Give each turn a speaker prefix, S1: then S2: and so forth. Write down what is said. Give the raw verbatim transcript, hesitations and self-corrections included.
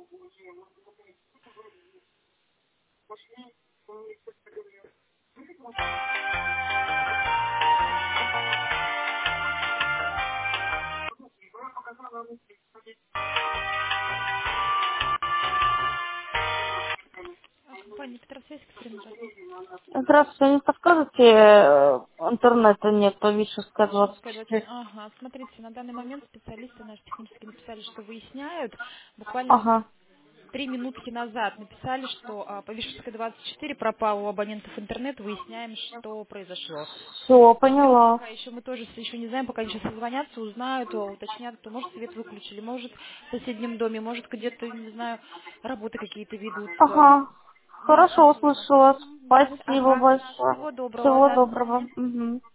S1: А, компания Петросвязь, Катерина, здравствуйте.
S2: Здравствуйте, не подскажете, э, интернета нет по Вишерская двадцать
S1: Вишенская двадцать четыре.
S2: четыре.
S1: Ага, смотрите, на данный момент специалисты наши технически написали, что выясняют. Буквально вот
S2: Ага,
S1: три минутки назад написали, что а, по Вишенской двадцать четыре пропал у абонентов интернет, выясняем, что произошло.
S2: все,
S1: Ждем
S2: поняла.
S1: пока еще, мы тоже с- еще не знаем, пока они сейчас созвонятся, узнают, о, уточнят, то может свет выключили, может в соседнем доме, может где-то, не знаю, работы какие-то ведутся.
S2: Ага,
S1: М,
S2: хорошо
S1: Вот.
S2: услышала.
S1: Мгм. Да,
S2: Спасибо
S1: ага.
S2: большое.
S1: Всего доброго,
S2: Всего
S1: да, до
S2: доброго.
S1: свидания.
S2: Мгм.